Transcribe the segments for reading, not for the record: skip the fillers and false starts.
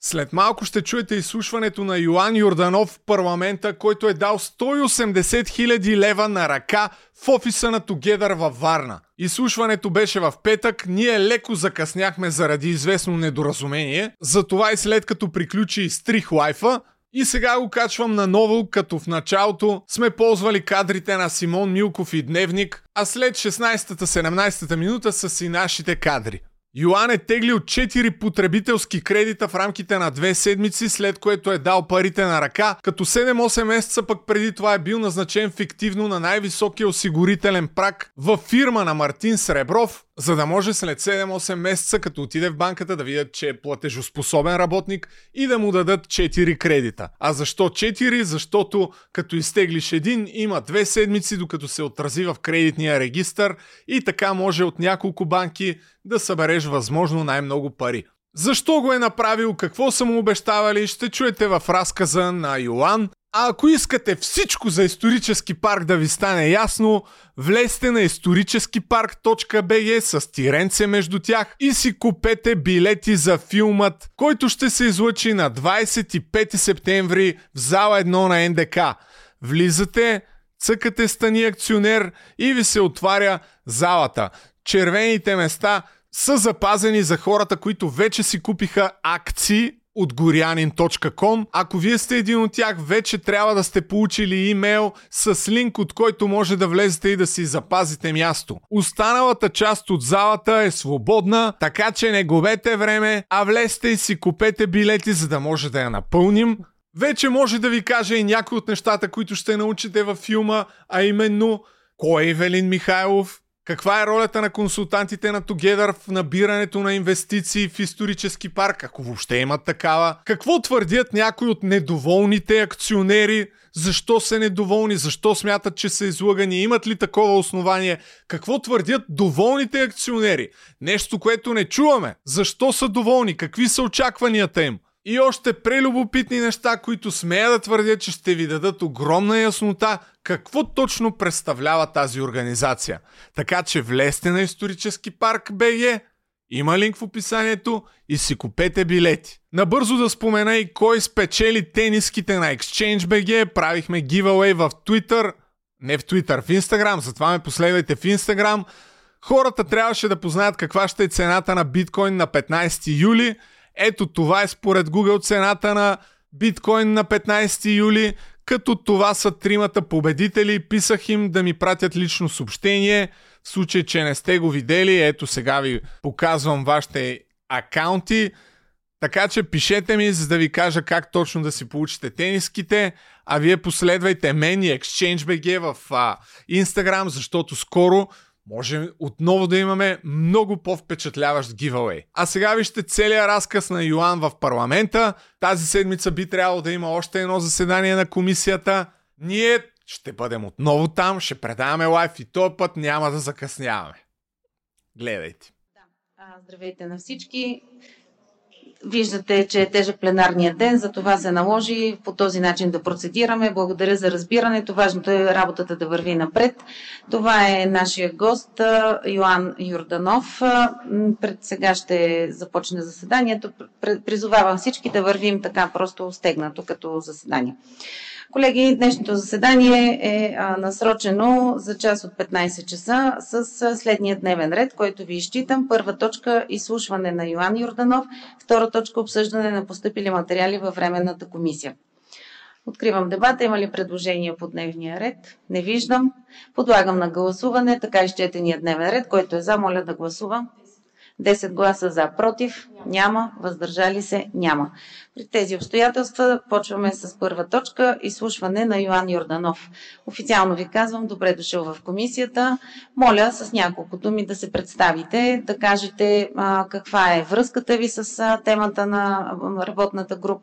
След малко ще чуете изслушването на Йоан Йорданов в парламента, който е дал 180 000 лева на ръка в офиса на Together във Варна. Изслушването беше в петък, ние леко закъсняхме заради известно недоразумение, затова и след като приключи изтрих лайфа, и сега го качвам наново, като в началото сме ползвали кадрите на Симон Милков и Дневник, а след 16-17 минута са си нашите кадри. Йоан е теглил 4 потребителски кредита в рамките на 2 седмици, след което е дал парите на ръка, като 7-8 месеца пък преди това е бил назначен фиктивно на най-високия осигурителен праг във фирма на Мартин Сребров, за да може след 7-8 месеца, като отиде в банката, да видят, че е платежоспособен работник и да му дадат 4 кредита. А защо 4? Защото като изтеглиш един, има 2 седмици, докато се отрази в кредитния регистър и така може от няколко банки да събереш възможно най-много пари. Защо го е направил, какво са му обещавали, ще чуете в разказа на Йоан. А ако искате всичко за исторически парк да ви стане ясно, влезте на историческипарк.bg с тиренце между тях и си купете билети за филмът, който ще се излъчи на 25 септември в зала 1 на НДК. Влизате, цъкате стани акционер и ви се отваря залата. Червените места са запазени за хората, които вече си купиха акции от goryanin.com. Ако вие сте един от тях, вече трябва да сте получили имейл с линк, от който може да влезете и да си запазите място. Останалата част от залата е свободна, така че не губете време, а влезте и си купете билети, за да може да я напълним. Вече може да ви кажа и някои от нещата, които ще научите във филма, а именно кой е Ивелин Михайлов, каква е ролята на консултантите на Together в набирането на инвестиции в исторически парк, ако въобще имат такава? Какво твърдят някои от недоволните акционери? Защо са недоволни? Защо смятат, че са излъгани? Имат ли такова основание? Какво твърдят доволните акционери? Нещо, което не чуваме. Защо са доволни? Какви са очакванията им? И още прелюбопитни неща, които смея да твърдят, че ще ви дадат огромна яснота какво точно представлява тази организация. Така че влезте на исторически парк БГ, има линк в описанието и си купете билети. Набързо да спомена и кой спечели тениските на ExchangeBG. Правихме giveaway в Twitter, не в Twitter, в Instagram, затова ме последвайте в Instagram. Хората трябваше да познаят каква ще е цената на биткоин на 15 юли. Ето това е според Google цената на биткоин на 15 юли, като това са тримата победители. Писах им да ми пратят лично съобщение. В случай, че не сте го видели, ето сега ви показвам вашите акаунти. Така че пишете ми, за да ви кажа как точно да си получите тениските. А вие последвайте мен и ExchangeBG в Instagram, защото скоро може отново да имаме много по-впечатляващ giveaway. А сега вижте целият разказ на Йоан в парламента. Тази седмица би трябвало да има още едно заседание на комисията. Ние ще бъдем отново там, ще предаваме лайв и този път няма да закъсняваме. Гледайте. Здравейте на всички. Виждате, че е тежък пленарният ден, за това се наложи по този начин да процедираме. Благодаря за разбирането. Важното е работата да върви напред. Това е нашия гост Йоан Йорданов. Сега ще започне заседанието. Призовавам всички да вървим така просто стегнато като заседание. Колеги, днешното заседание е насрочено за час от 15 часа с следния дневен ред, който ви изчитам. Първа точка – изслушване на Йоан Йорданов. Втора точка – обсъждане на постъпили материали във Временната комисия. Откривам дебата. Има ли предложения по дневния ред? Не виждам. Подлагам на гласуване така изчетения дневен ред, който е за, моля да гласува. 10 гласа за, против, няма, въздържали се, няма. При тези обстоятелства почваме с първа точка – изслушване на Йоан Йорданов. Официално ви казвам, добре дошъл в комисията. Моля с няколко думи да се представите, да кажете каква е връзката ви с темата на работната група,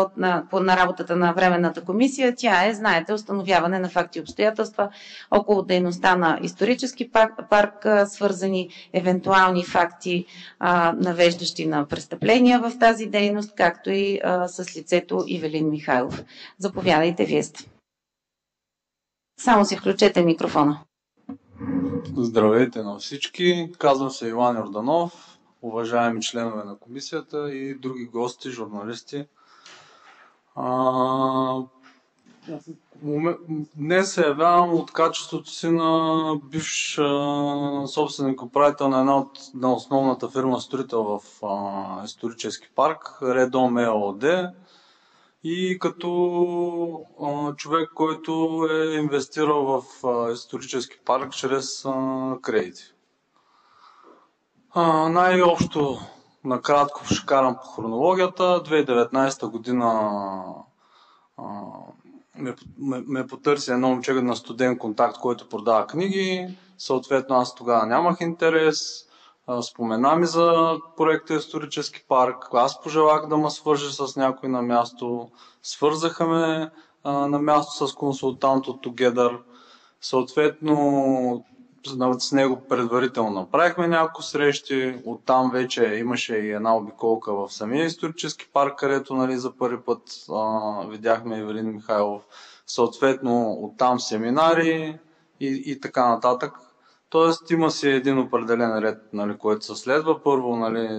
на работата на Временната комисия. Тя е, знаете, установяване на факти и обстоятелства около дейността на исторически парк, свързани евентуални факти, навеждащи на престъпления в тази дейност, както и с лицето Ивелин Михайлов. Заповядайте, вие сте. Само си включете микрофона. Здравейте на всички. Казвам се Йоан Йорданов. уважаеми членове на комисията и други гости, журналисти. А, Днес се явявам от качеството си на бивш собственик управител на основната фирма строител в исторически парк, Редом ЕООД, и като човек, който е инвестирал в исторически парк чрез кредити. Най-общо, накратко ще карам по хронологията. 2019 година ме потърси едно момче на студент контакт, който продава книги. Съответно аз тогава нямах интерес. Спомена ми за проекта Исторически парк. Аз пожелах да ме свържи с някой на място. Свързаха ме на място с консултант от Together. Съответно с него предварително направихме няколко срещи. Оттам вече имаше и една обиколка в самия исторически парк, където за първи път видяхме Ивелин Михайлов. Съответно оттам семинари и така нататък. Тоест има си един определен ред, който се следва. Първо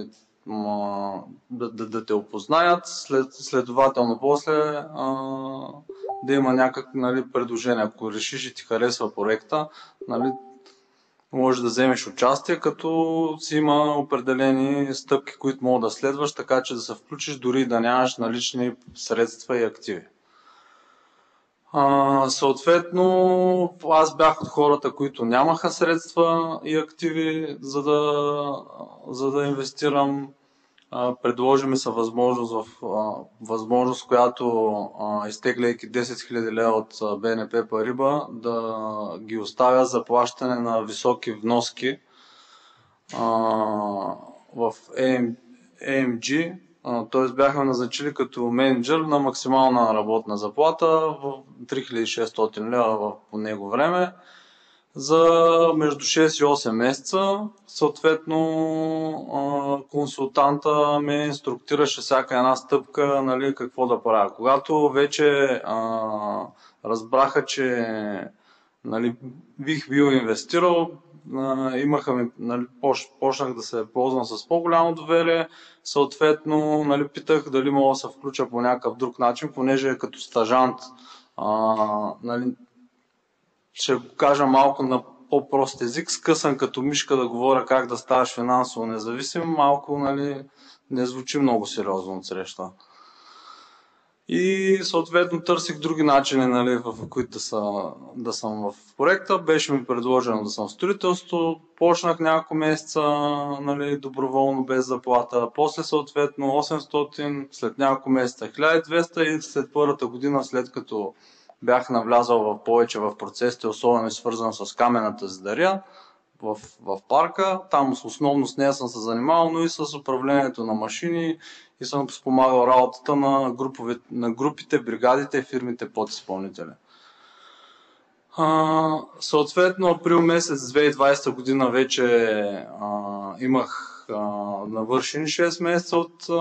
да те опознаят, следователно после да има някакви предложения. Ако решиш и ти харесва проекта, може да вземеш участие, като си има определени стъпки, които могат да следваш, така че да се включиш, дори да нямаш налични средства и активи. Съответно, аз бях от хората, които нямаха средства и активи, за да инвестирам. Предложи ми се възможност, която изтегляйки 10 000 лева от БНП Париба, да ги оставя за плащане на високи вноски в AMG. Т.е. бяхме назначили като менеджер на максимална работна заплата в 3600 лева по него време за между 6 и 8 месеца. Съответно, консултанта ме инструктираше всяка една стъпка, какво да правя. Когато вече разбраха, че бих бил инвестирал, почнах да се ползвам с по-голямо доверие. Съответно, питах дали мога да се включа по някакъв друг начин, понеже като стажант, ще го кажа малко на по-прост език, скъсан като мишка да говоря как да ставаш финансово независим, малко не звучи много сериозно от среща. И съответно търсих други начини, в които да съм в проекта. Беше ми предложено да съм в строителство. Почнах няколко месеца доброволно без заплата. После съответно 800, след няколко месеца 1200 и след първата година, след като бях навлязал повече в процесите, особено свързан с каменната зидария в парка. Там основно с нея съм се занимавал, но и с управлението на машини и съм спомагал работата на групите, бригадите и фирмите подизпълнители. Съответно, април месец 2020 година вече имах навършени 6 месеца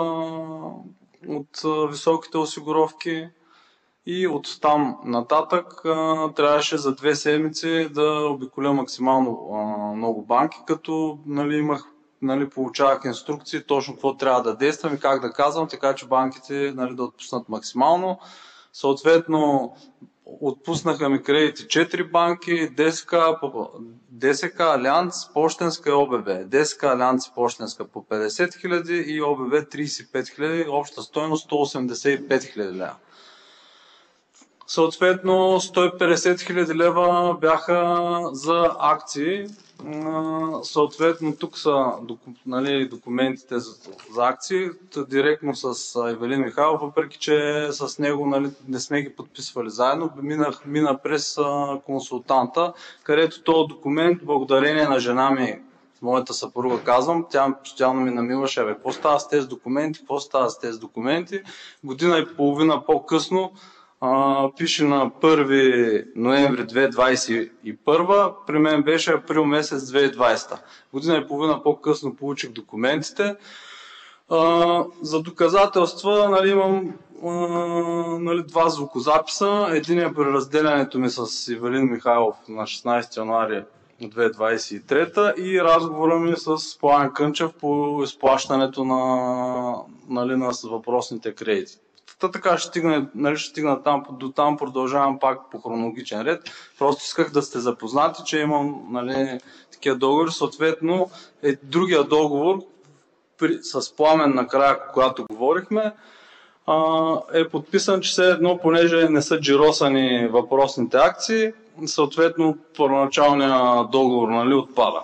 от високите осигуровки. И от там нататък трябваше за 2 седмици да обиколя максимално много банки, като получавах инструкции точно какво трябва да действам и как да казвам, така че банките да отпуснат максимално. Съответно, отпуснаха ми кредити 4 банки, ДСК, Алианс, Пощенска и ОББ. ДСК, Алианс и Пощенска по 50 000 и ОББ 35 000, обща стойност 185 000 лева. Съответно 150 000 лева бяха за акции. Съответно тук са документите за акции, директно с Ивелин Михайлов, въпреки че с него не сме ги подписвали заедно. Мина през консултанта, където този документ, благодарение на жена ми, моята съпруга казвам, тя постоянно ми намиваше, какво става с тези документи, година и половина по-късно, пише на 1 ноември 2021, при мен беше април месец 2020. Година и половина по-късно получих документите. За доказателства имам 2 звукозаписа. Единият при разделянето ми с Ивелин Михайлов на 16 януари 2023 и разговора ми с Пламен Кънчев по изплащането на въпросните кредити. Така ще стигна до там, продължавам пак по хронологичен ред. Просто исках да сте запознати, че имам такива договори. Съответно, другия договор с Пламен накрая, когато говорихме, е подписан, че все едно, понеже не са джиросани въпросните акции, съответно първоначалният договор отпада.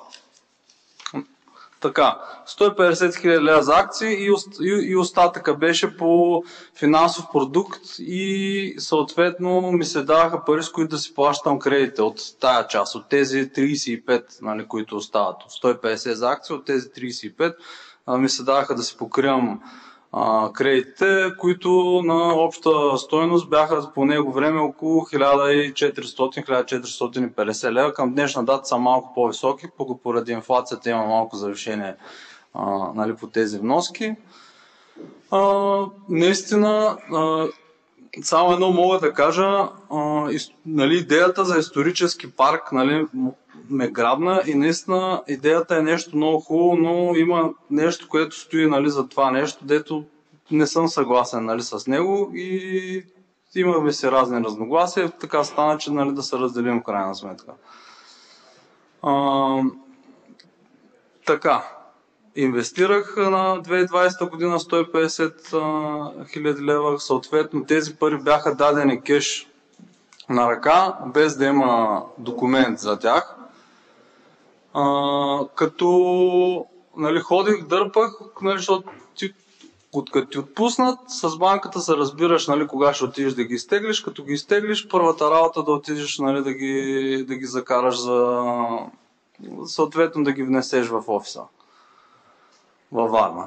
Така, 150 хиляди лева за акции и остатъка беше по финансов продукт и съответно ми се даваха пари, с които да си плащам кредите от тая част, от тези 35, които остават. 150 за акции, от тези 35 ми се даваха да си покривам кредитите, които на обща стойност бяха по него време около 1400-1450 лева. Към днешна дата са малко по-високи, поради инфлацията има малко завишение по тези вноски. Наистина, само едно мога да кажа, идеята за исторически парк ме грабна и наистина идеята е нещо много хубаво, но има нещо, което стои за това нещо, дето не съм съгласен с него и имаме си разни разногласия. Така стана, че да се разделим в крайна сметка. Така, инвестирах на 2020 година 150 хиляди лева, съответно тези пари бяха дадени кеш на ръка, без да има документ за тях. Като ходих, дърпах, защото като ти отпуснат, с банката се разбираш кога ще отидеш да ги изтеглиш. Като ги изтеглиш, първата работа да отидеш да ги закараш съответно да ги внесеш в офиса във Варна.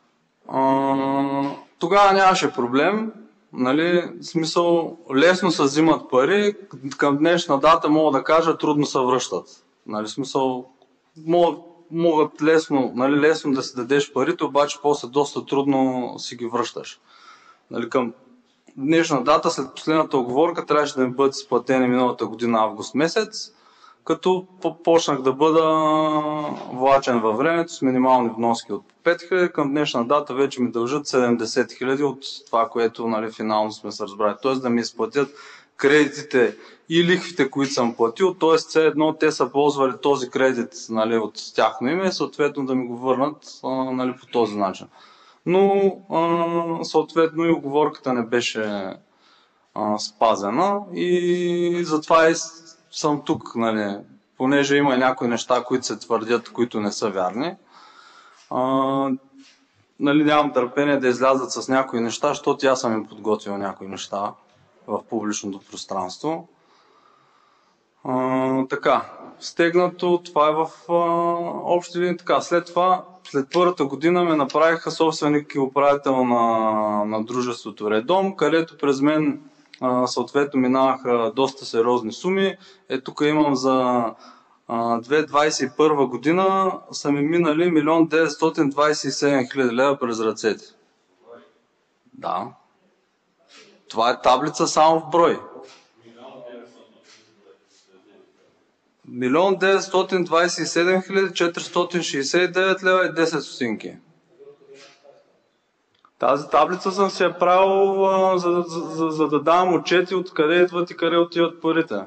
Тогава нямаше проблем. Смисъл, лесно се взимат пари, към днешна дата мога да кажа, трудно се връщат. Смисъл, могат лесно да си дадеш парите, обаче после доста трудно си ги връщаш. Към днешна дата, след последната оговорка, трябваше да ми бъдат изплатени миналата година август месец, като почнах да бъда влачен във времето с минимални вноски от 5 000, към днешна дата вече ми дължат 70 000 от това, което финално сме се разбрали. Тоест да ми изплатят кредитите и лихвите, които съм платил, т.е. все едно те са ползвали този кредит от тяхно име, съответно да ми го върнат по този начин. Но съответно и уговорката не беше спазена и затова и съм тук, понеже има някои неща, които се твърдят, които не са вярни. Нямам търпение да излязат с някои неща, защото аз съм им подготвил някои неща в публичното пространство. Така, стегнато, това е в общи линии. Така, след първата година ме направиха собственик и управител на дружеството Редом, където през мен съответно минаваха доста сериозни суми. Тук имам за 2021 година са ми минали 1 927 000 лева през ръцете. Да. Това е таблица само в брой. 1 927 469 лева и 10 стотинки. Тази таблица съм си я правил, за да давам отчети откъде идват и къде отиват парите.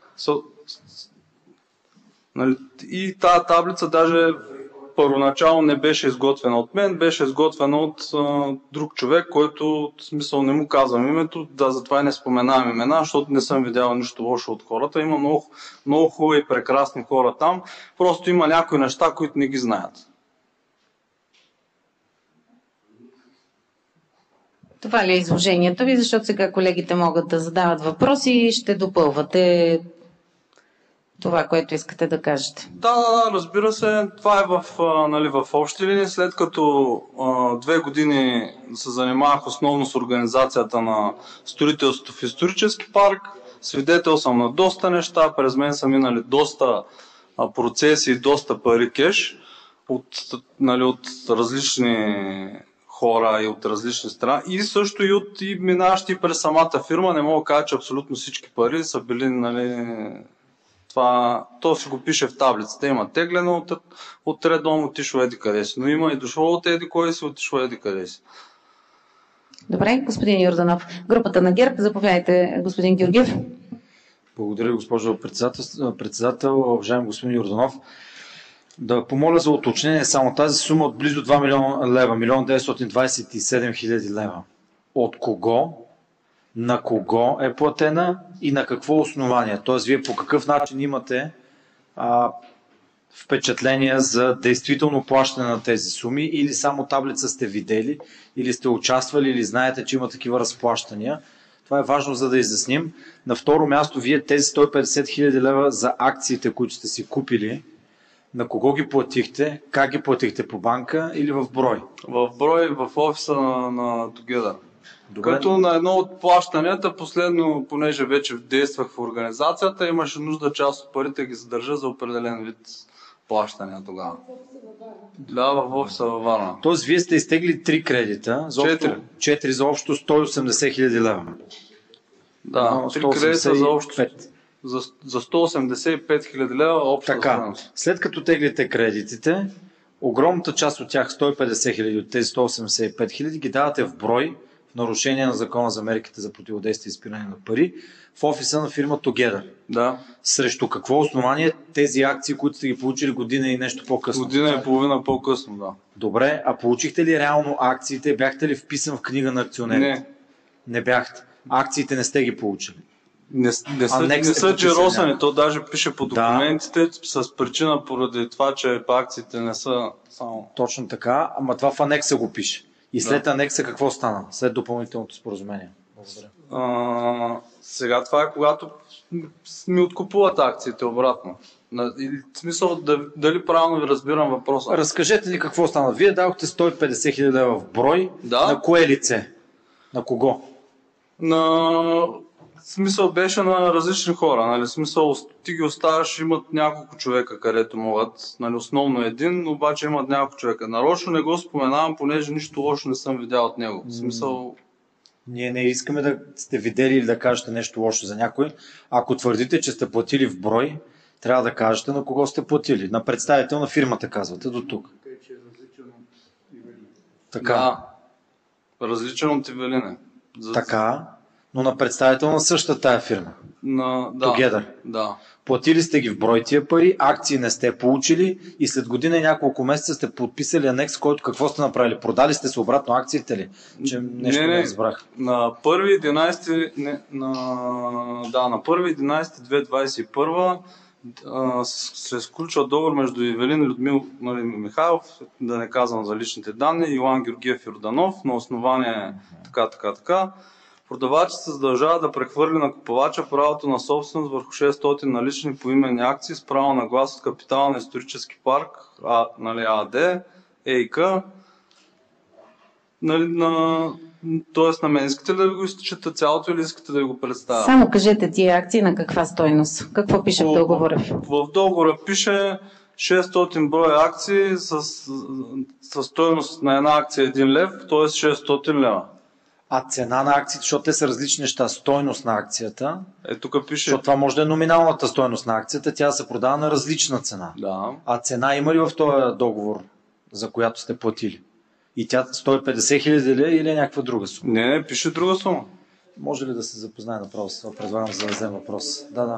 И тази таблица даже първоначално не беше изготвена от мен, беше изготвена от друг човек, който в смисъл не му казвам името, затова и не споменавам имена, защото не съм видял нищо лошо от хората. Има много хубави и прекрасни хора там, просто има някои неща, които не ги знаят. Това ли е изложението ви? Защото сега колегите могат да задават въпроси и ще допълвате това, което искате да кажете. Да, разбира се. Това е в общи линии. След като 2 години се занимавах основно с организацията на строителството в исторически парк, свидетел съм на доста неща, през мен са минали доста процеси и доста пари кеш от различни хора и от различни страни и също и минаващи през самата фирма. Не мога да кажа, че абсолютно всички пари са били Това, то си го пише в таблицата. Има теглено от редом, отишло еди къде си. Но има и дошло от еди кой си, отишло еди къде си. Добре, господин Йорданов. Групата на ГЕРБ, заповядайте, господин Георгиев. Благодаря, госпожо председател. Уважаем господин Йорданов. Да помоля за уточнение само тази сума от близо 2 милиона лева, 1 927 хиляди лева. От кого, на кого е платена и на какво основание? Тоест, вие по какъв начин имате впечатления за действително плащане на тези суми, или само таблица сте видели, или сте участвали, или знаете, че има такива разплащания? Това е важно, за да изясним. На второ място, вие тези 150 хиляди лева за акциите, които сте си купили, на кого ги платихте, как ги платихте, по банка или в брой? В брой в офиса на Together. Добре. Като на едно от плащанията, последно, понеже вече действах в организацията, имаше нужда част от парите ги задържа за определен вид плащания тогава. Да, в офиса във Варна. Тоест, вие сте изтегли 3 кредита, за 4 за общо 180 хиляди лева. Да, 3 кредита за общо за 185 хиляди лева общо. Така, след като теглите кредитите, огромната част от тях, 150 хиляди от тези 185 хиляди, ги давате в брой, в нарушение на закона за мерките за противодействие и изпиране на пари, в офиса на фирма Together. Да. Срещу какво основание тези акции, които сте ги получили година и нещо по-късно? Година и половина по-късно, да. Добре, а получихте ли реално акциите? Бяхте ли вписан в книга на акционерите? Не. Не бяхте. Акциите не сте ги получили. Не са джиросани, то даже пише по документите, с причина поради това, че акциите не са само... Точно така, ама това в анекса го пише. И след анекса какво стана? След допълнителното споразумение? Благодаря. Сега това е когато ми откупуват акциите обратно. В смисъл, дали правилно ви разбирам въпроса? Разкажете ни какво стана. Вие дадохте 150 хиляди лева в брой. Да. На кое лице? На кого? Смисъл беше на различни хора. Нали? Смисъл, ти ги оставаш, имат няколко човека, където могат. Нали? Основно един, обаче имат няколко човека. Нарочно не го споменавам, понеже нищо лошо не съм видял от него. Смисъл... Ние не искаме да сте видели или да кажете нещо лошо за някой. Ако твърдите, че сте платили в брой, трябва да кажете на кого сте платили. На представител на фирмата, казвате, до тук. Така. Да. Различен от Ивелине. Така, но на представител на същата тая фирма. Together. Да. Платили сте ги в брой тия пари, акции не сте получили и след година и няколко месеца сте подписали анекс, който какво сте направили? Продали сте се обратно акциите ли? Че нещо не разбрах. На 1.11.2021 се сключва договор между Ивелин и Людмил Михайлов, да не казвам за личните данни, Йоан Георгиев Йорданов, на основание така. Продавачът се задължава да прехвърли на купувача правото на собственост върху 600 налични поименни акции с право на глас от капитала на исторически парк АД, ЕИК. Тоест на мен искате ли да ви го изчета цялото или искате да ви го представя? Само кажете тия акции на каква стойност. Какво пише в договора? В договора пише 600 броя акции с стойност на една акция 1 лев, т.е. 600 лева. А цена на акциите, защото те са различни неща, стойност на акцията, тук пише... защото това може да е номиналната стойност на акцията, тя се продава на различна цена. Да. А цена има ли в този договор, за която сте платили? И тя 150 хиляди ли или е някаква друга сума? Не, пише друга сума. Може ли да се запознае направо с това? Предлагам за да взема въпрос. Да.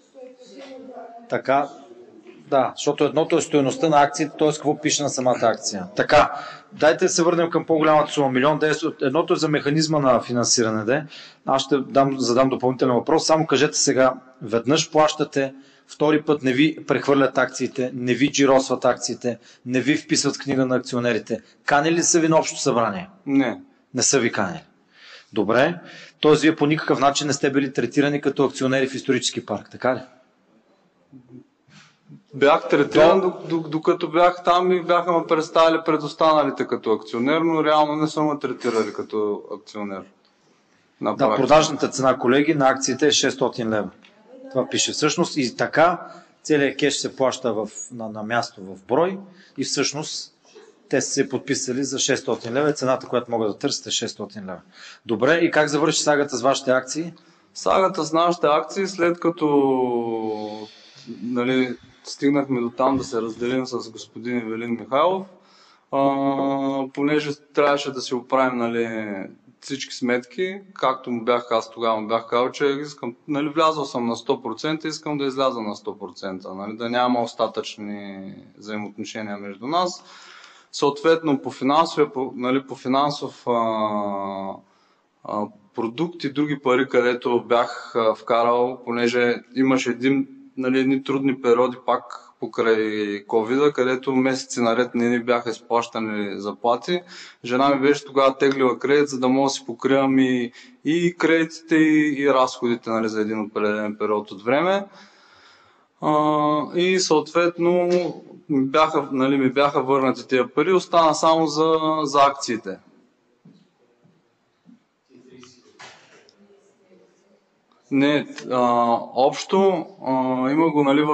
Така, да, защото едното е стойността на акциите, т.е. какво пише на самата акция. Така, дайте да се върнем към по-голямата сума. 1 1000. Едното е за механизма на финансиране. Аз ще задам допълнителен въпрос. Само кажете сега, веднъж плащате, втори път не ви прехвърлят акциите, не ви джиросват акциите, не ви вписват в книга на акционерите. Канели ли са ви на общо събрание? Не. Не са ви канели. Добре. Т.е. вие по никакъв начин не сте били третирани като акционери в исторически парк, така ли? Бях третиран, докато бях там и бяха ме представили пред останалите като акционер, но реално не са ме третирали като акционер. Да, продажната цена, колеги, на акциите е 600 лева. Това пише всъщност и така целият кеш се плаща на място в брой и всъщност те са се подписали за 600 лева. Цената, която могат да търсите е 600 лева. Добре, и как завърши сагата с вашите акции? Сагата с нашите акции, след като нали, стигнахме до там да се разделим с господин Евелин Михайлов, понеже трябваше да си оправим, нали, всички сметки, както му бях, аз тогава му бях казал, че искам, нали, влязъл съм на 100%, искам да изляза на 100%, нали, да няма остатъчни взаимоотношения между нас. Съответно, по финансов продукт и други пари, където бях вкарал, понеже имаше едни трудни периоди пак покрай COVID-а, където месеци наред не ни бяха изплащани заплати. Жена ми беше тогава теглила кредит, за да мога да си покривам и кредитите, и разходите, нали, за един определен период от време. И съответно ми бяха върнати тези пари, остана само за акциите. Не, общо има го, нали,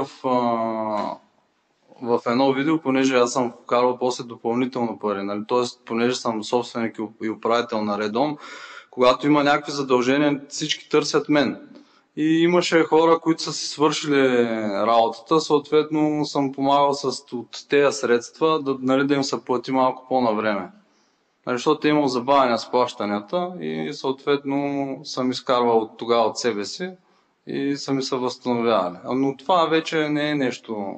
в едно видео, понеже аз съм вкарал после допълнително пари, нали, т.е. понеже съм собственик и управител на Редом, когато има някакви задължения, всички търсят мен. И имаше хора, които са си свършили работата, съответно съм помагал от тези средства да им се плати малко по-навреме. Защото е имал забавяне с плащанията и съответно съм изкарвал от тогава от себе си и са ми се възстановявали. Но това вече не е нещо.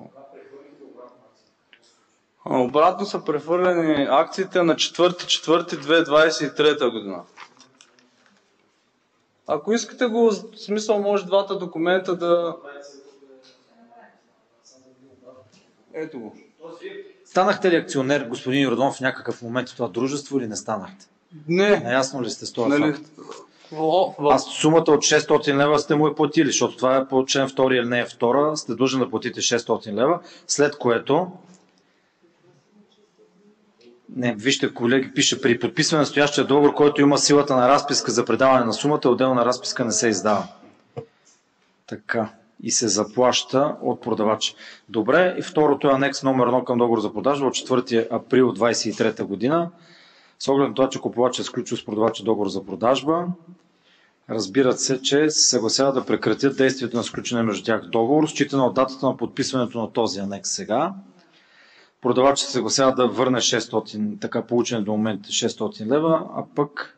Обратно са прехвърлени акциите на 4.4.2023 година. Ако искате в смисъл, може двата документа да... Ето го. Станахте ли акционер, господин Йорданов, в някакъв момент в това дружество или не станахте? Не. Наясно ли сте с това факт? Аз сумата от 600 лева сте му платили, защото това е по член 2 или не е 2, сте длъжни да платите 600 лева, след което... Не, вижте, колеги, пише, при подписване на настоящия договор, който има силата на разписка за предаване на сумата, отделна разписка не се издава. Така. И се заплаща от продавача. Добре, и второто е анекс номер 1 към договор за продажба от 4 април 2023 година. С оглед на това, че купувачът е сключил с продавача договор за продажба, разбират се, че се съгласяват да прекратят действието на сключения между тях договор, считано от датата на подписването на този анекс сега. Продавачът се съгласява да върне 600, така получени до момента 600 лева, а пък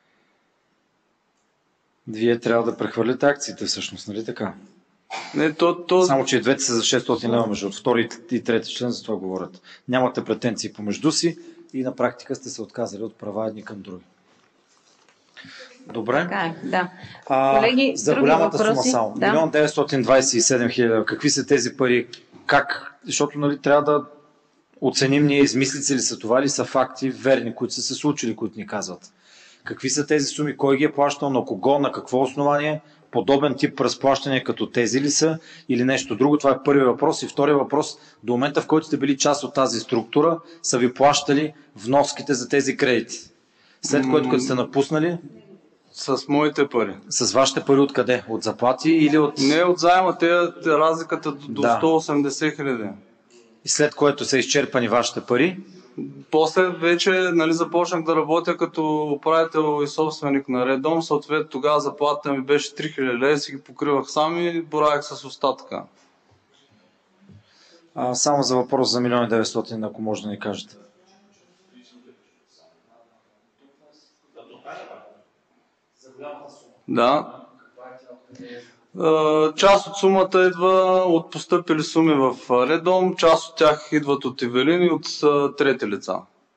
вие трябва да прехвърлите акциите всъщност, нали така? Не, Само, че и двете са за 600 лева между втори и трети член, за това говорят. Нямате претенции помежду си и на практика сте се отказали от права едни към други. Добре. Така, да. Колеги, за голямата сума само. 1 927 000. Какви са тези пари? Как? Защото, нали, трябва да оценим ние измислици ли са това, или са факти верни, които са се случили, които ни казват. Какви са тези суми? Кой ги е плащал? На кого? На какво основание? Подобен тип разплащания като тези ли са или нещо друго? Това е първият въпрос. И втория въпрос, до момента в който сте били част от тази структура, са ви плащали вноските за тези кредити. След което, като сте напуснали? С моите пари. С вашите пари откъде? От заплати или от... Не от заема, разликата до 180 000. И след което са изчерпани вашите пари? После вече, нали, започнах да работя като управител и собственик на Редом, съответно тогава заплатата ми беше 3000 лева, си ги покривах сам и боравих с остатъка. Само за въпрос за 1 900 000, ако може да ни кажете. Да. Част от сумата идва от постъпили суми в Редом, част от тях идват от Евелин и от трети лица.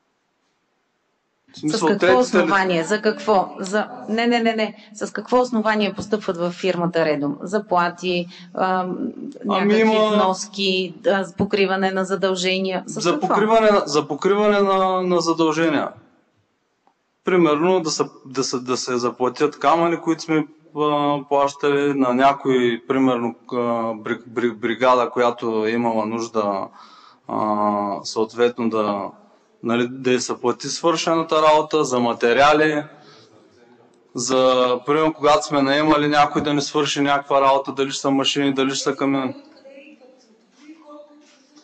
С какво основание? За какво? Не. С какво основание постъпват в фирмата Редом? Заплати, някакви вноски, покриване на задължения? За покриване на задължения. Примерно да се заплатят камъни, които сме плащали на някой, примерно бригада, която е имала нужда съответно да й се плати свършената работа, за материали, за примерно когато сме наемали някой да ни свърши някаква работа, дали ще са машини, дали ще са камиони.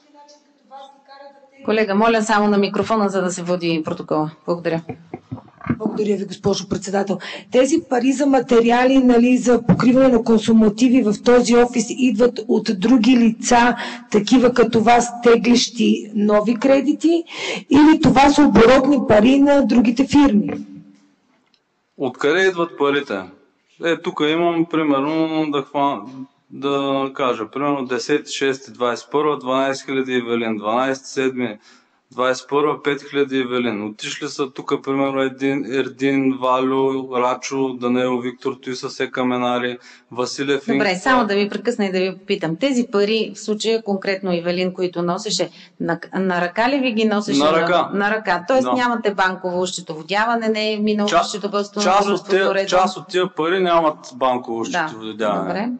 Колега, моля само на микрофона, за да се води протокола. Благодаря. Благодаря ви, госпожо председател. Тези пари за материали, нали, за покриване на консумативи в този офис идват от други лица, такива като вас, теглещи нови кредити, или това са оборотни пари на другите фирми? Откъде идват парите? Тук имам примерно да кажа, примерно 10.6.21, 12 000 Евелин, 12.7. 21 5000 Евелин. Отишли са тук, примерно, Ердин, Валю, Рачо, Данаил, Виктор, той са все каменари, Василев. Добре, само да ви прекъсна и да ви попитам. Тези пари, в случая конкретно Евелин, които носеше, на ръка ли ви ги носеше? На ръка. На ръка. Тоест Да. Нямате банково счетоводяване, не е минало счетоводство на част от тия пари нямат банково счетоводяване. Да, добре.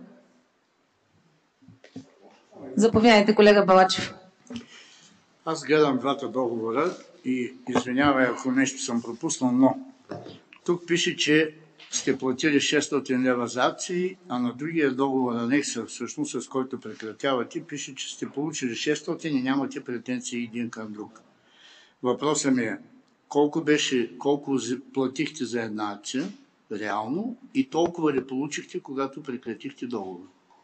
Заповядайте, колега Балачев. Аз гледам двата договора и извинявай, ако нещо съм пропуснал, но тук пише, че сте платили 600 лева за акции, а на другия договор анекса, всъщност, с който прекратявате, пише, че сте получили 600 и нямате претенции един към друг. Въпросът ми е, колко платихте за една акция, реално, и толкова ли получихте, когато прекратихте договор?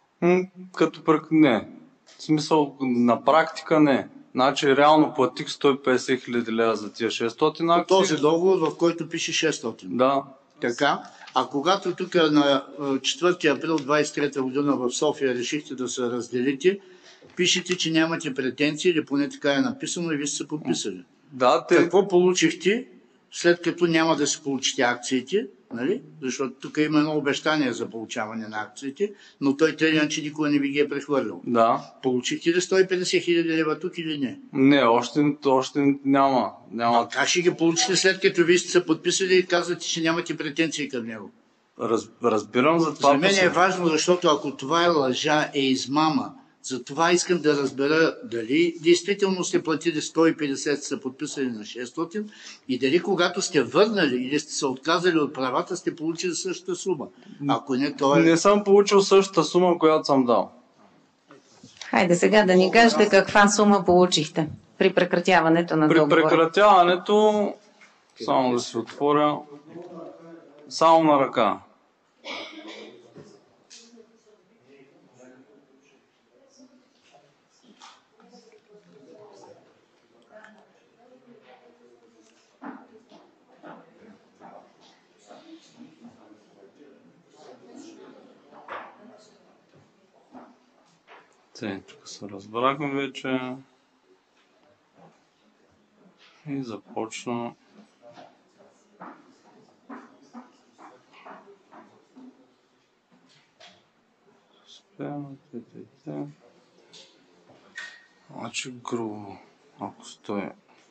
Не. В смисъл, на практика не. Значи реално платих 150 хиляди лева за тия 600 акции. Този договор, в който пише 600. Да. Така. А когато тук на 4 април 23 година в София решихте да се разделите, пишете, че нямате претенции, или поне така е написано и вие сте се подписали. Да, Какво получихте, след като няма да се получите акциите, нали? Защото тук има едно обещание за получаване на акциите, но той трябва, че никога не ви ги е прехвърлил. Да. Получихте ли 150 хиляди лева тук или не? Не, още няма. А как ще ги получите, след като вие сте се подписали и казвате, че нямате претенции към него? Разбирам за това. За мен е важно, защото ако това е лъжа, е измама. Затова искам да разбера дали действително сте платили 150, са подписали на 600 и дали когато сте върнали или сте се отказали от правата, сте получили същата сума. Ако не, то е... Не съм получил същата сума, която съм дал. Хайде сега да ни кажете каква сума получихте при прекратяването на договора. При прекратяването, само да се отворя, само на ръка. Тук се разбрахме вече и започна. Значи грубо, ако стои.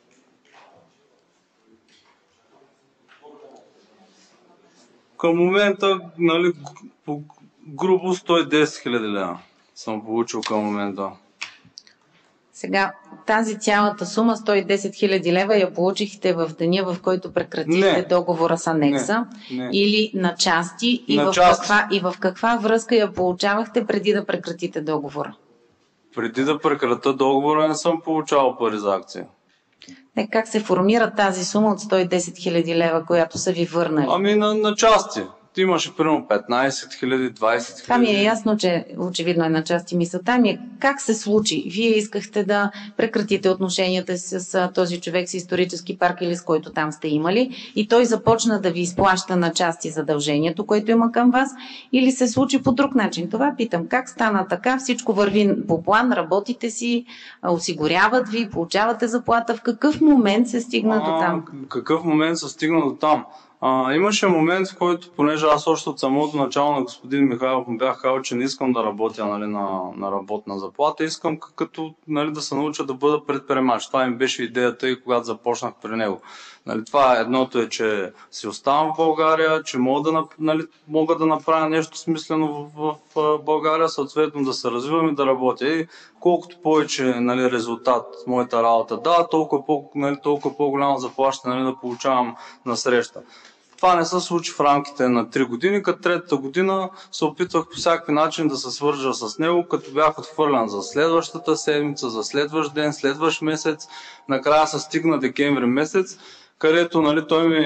Към момента, нали, грубо 110 хиляди лева съм получил към момента. Сега, тази цялата сума, 110 хиляди лева, я получихте в деня, в който прекратихте договора с анекса? Не. Или на части? И в каква връзка я получавахте преди да прекратите договора? Преди да прекратя договора не съм получавал пари за акция. Как се формира тази сума от 110 хиляди лева, която са ви върнали? На части. Ти имаше примерно 15 хиляди, 20 хиляди. Това ми е ясно, че очевидно е на части мисълта ми. Как се случи? Вие искахте да прекратите отношенията си с този човек с исторически парк или с който там сте имали и той започна да ви изплаща на части задължението, което има към вас, или се случи по друг начин? Това питам. Как стана така? Всичко върви по план, работите си, осигуряват ви, получавате заплата. В какъв момент се стигна до там? Какъв момент се стигна до там? Имаше момент, в който, понеже аз още от самото начало на господин Михайлов му бях казал, че не искам да работя, нали, на работна заплата, искам да се науча да бъда предприемач. Това ми беше идеята и когато започнах при него. Нали, това едното е, че си оставам в България, че мога да направя нещо смислено в България, съответно да се развивам и да работя. И колкото повече, нали, резултат моята работа дава, толкова по-голямо заплащане, нали, да получавам на среща. Това не се случи в рамките на 3 години, като третата година се опитвах по всякакви начин да се свържа с него, като бях отхвърлян за следващата седмица, за следващ ден, следващ месец. Накрая се стигна декември месец, където, нали, той ми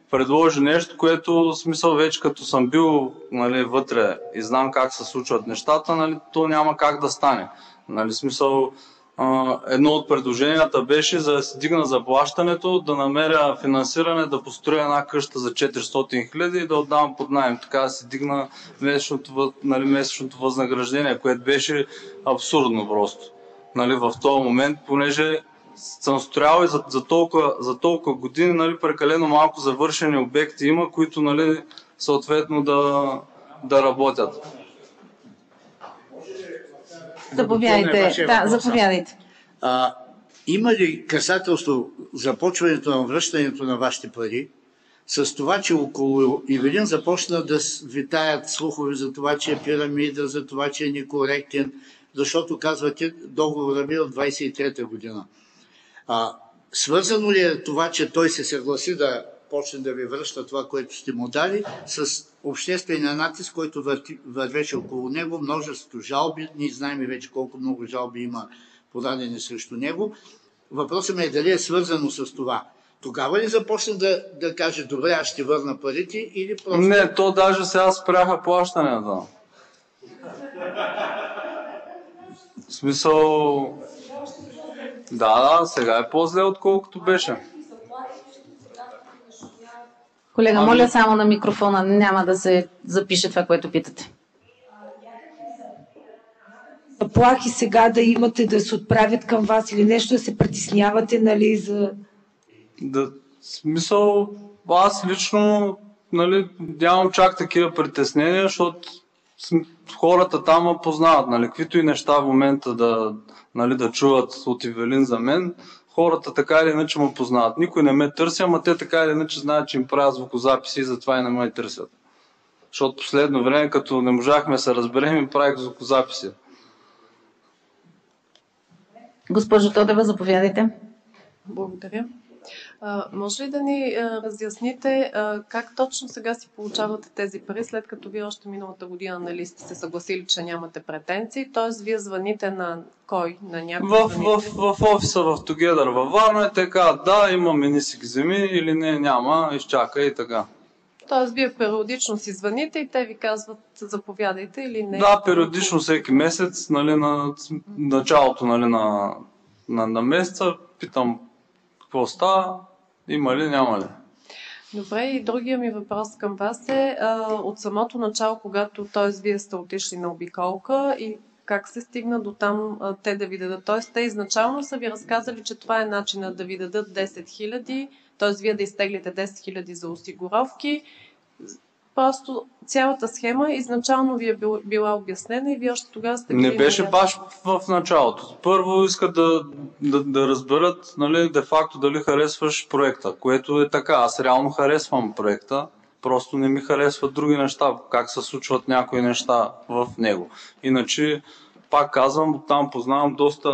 предложи нещо, което смисъл вече като съм бил, нали, вътре и знам как се случват нещата, нали, то няма как да стане. Нали, смисъл, едно от предложенията беше за да се дигна заплащането, да намеря финансиране, да построя една къща за 400 хиляди и да отдавам под наем. Така да се дигна месечното възнаграждение, което беше абсурдно просто. Нали, в този момент, понеже съм строял и за толкова години, нали, прекалено малко завършени обекти има, които, нали, съответно да работят. Заповядайте. Да, заповядайте. Има ли касателство започването на връщането на вашите пари с това, че около Ивелин започна да витаят слухове за това, че е пирамида, за това, че е некоректен, защото казвате договорът ми от 23-та година. Свързано ли е това, че той се съгласи да почне да ви връща това, което сте му дали, с обществения натиск, който вървеше около него, множество жалби, ние знаем вече колко много жалби има подадени срещу него. Въпросът ми е дали е свързано с това. Тогава ли започна да каже, добре, аз ще върна парите или просто... Не, то даже сега спряха плащанията. В смисъл... Да, сега е по-зле, отколкото беше. Колега, моля само на микрофона, няма да се запише това, което питате. Заплахи сега да имате да се отправят към вас или нещо, да се притеснявате, нали, за... Смисъл, аз лично, нали, нямам чак такива притеснения, защото хората там ме познават, нали, каквито и неща в момента да чуват от Ивелин за мен, хората така или иначе ме познават. Никой не ме търси, ама те така или иначе знаят, че им правят звукозаписи и затова и не ме търсят. Защото последно време, като не можахме да се разберем, им правих звукозаписи. Госпожо Тодева, заповядайте. Благодаря. Може ли да ни разясните как точно сега си получавате тези пари, след като вие още миналата година, нали, сте се съгласили, че нямате претенции, т.е. вие звъните на кой? На някой? В офиса в Together във Варна е така, да, имаме нисък земи или не, няма, изчакай и така. Т.е. вие периодично си звъните и те ви казват заповядайте или не? Да, периодично всеки месец, нали, на началото, нали, на месеца питам какво става, има ли, няма ли. Добре, и другия ми въпрос към вас е от самото начало, когато, т.е. вие сте отишли на обиколка и как се стигна до там те да ви дадат. Т.е. те изначално са ви разказали, че това е начинът да ви дадат 10 000, т.е. вие да изтеглите 10 000 за осигуровки. Просто цялата схема изначално ви е била обяснена и вие още тогава сте били... Не беше баш в началото. Първо искат да разберат, нали, де-факто дали харесваш проекта, което е така. Аз реално харесвам проекта, просто не ми харесват други неща, как се случват някои неща в него. Иначе, пак казвам, там познавам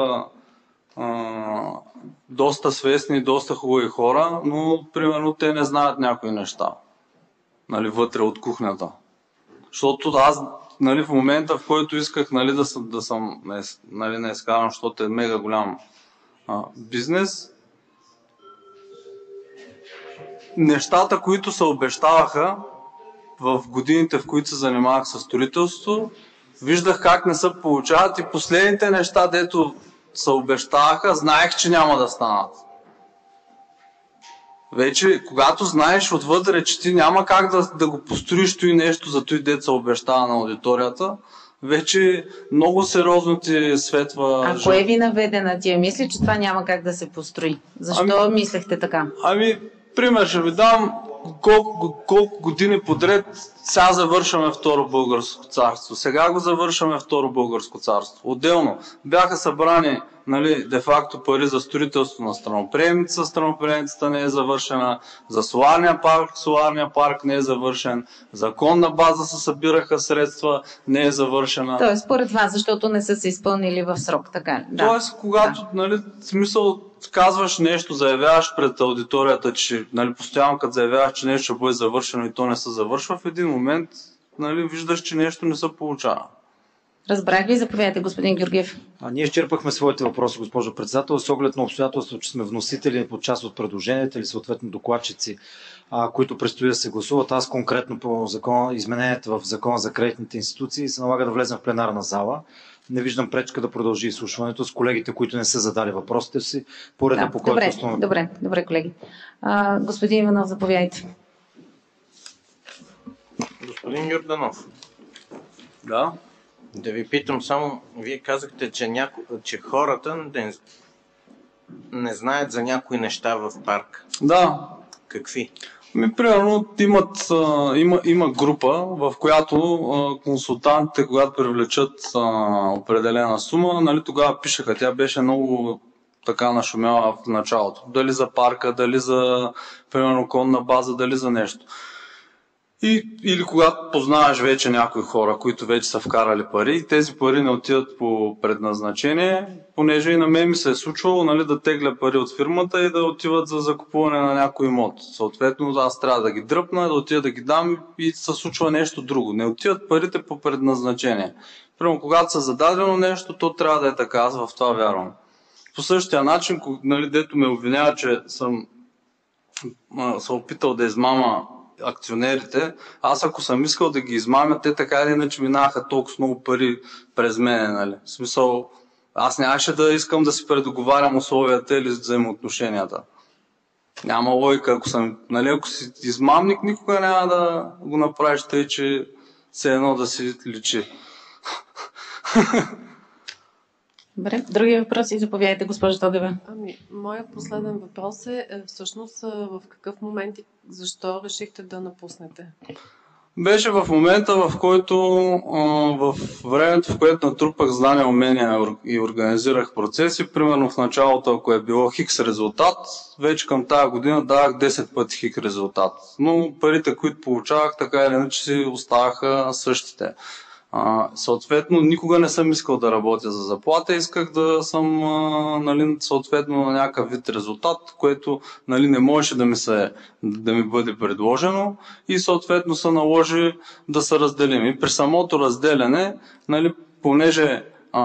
доста свестни, доста хубави хора, но примерно те не знаят някои неща. Нали, вътре от кухнята. Защото аз, нали, в момента, в който исках, нали, да съм нали, не изкарам, защото е мега голям бизнес, нещата, които се обещаваха в годините, в които се занимавах с строителство, виждах как не се получават и последните неща, дето се обещаваха, знаех, че няма да станат. Вече, когато знаеш отвътре, че ти няма как да го построиш той нещо за той деца обещава на аудиторията, вече много сериозно ти светва... А кое ви наведе на тия мисли, че това няма как да се построи? Защо мислехте така? Пример ще ви дам колко години подред сега завършваме Второ българско царство. Сега го завършваме Второ българско царство. Отделно бяха събрани, нали, де-факто пари за строителство на станоприемница. Станоприемницата не е завършена. За соларния парк не е завършен. Законна база се събираха средства, не е завършена. Тоест, според вас, защото не са се изпълнили в срок, така ли? Да. Тоест, когато, нали, смисъл, казваш нещо, заявяваш пред аудиторията, че, нали, постоянно като заявяваш, че нещо ще бъде завършено и то не се завършва, в един момент, нали, виждаш, че нещо не се получава. Разбрах ви. Заповядайте, господин Георгиев. Ние изчерпахме своите въпроси, госпожо председател, с оглед на обстоятелството, че сме вносители по част от предложенията или съответно докладчици, които предстои да се гласуват. Аз конкретно по измененията в закона за кредитните институции се налага да влезем в пленарна зала. Не виждам пречка да продължи изслушването с колегите, които не са задали въпросите си, по реда по който... Добре, колеги. Господин Иванов, заповядайте. Господин Йорданов. Да. Да ви питам само, вие казахте, че хората не знаят за някои неща в парк. Да. Какви? Примерно има група, в която консултантите, когато привлечат определена сума, нали, тогава пишеха, тя беше много така нашумяла в началото. Дали за парка, дали за примерно конна база, дали за нещо. Или когато познаваш вече някои хора, които вече са вкарали пари, и тези пари не отиват по предназначение, понеже и на мен ми се е случвало, нали, да тегля пари от фирмата и да отиват за закупуване на някой имот. Съответно, аз трябва да ги дръпна, да отида да ги дам и се случва нещо друго. Не отиват парите по предназначение. Примерно, когато са зададено нещо, то трябва да е така, аз в това вярвам. По същия начин, нали, дето ме обвинява, че съм се опитал да измама акционерите, аз ако съм искал да ги измамя, те така или иначе минаха толкова много пари през мене, нали. В смисъл, аз нямаше да искам да си предоговарям условията или взаимоотношенията. Няма логика, ако си измамник, никога няма да го направиш тъй, че все едно да си личи. Добре. Други въпроси? Заповядайте, госпожа Тодева. Моят последен въпрос е всъщност в какъв момент и защо решихте да напуснете? Беше в момента, в който, в времето, в което натрупах знания, умения и организирах процеси, примерно в началото, ако е било хикс резултат, вече към тази година давах 10 пъти хикс резултат. Но парите, които получавах, така или иначе си оставаха същите. Съответно, никога не съм искал да работя за заплата, исках да съм нали, съответно на някакъв вид резултат, което нали, не можеше да ми бъде предложено и съответно се наложи да се разделим. И при самото разделяне, нали, понеже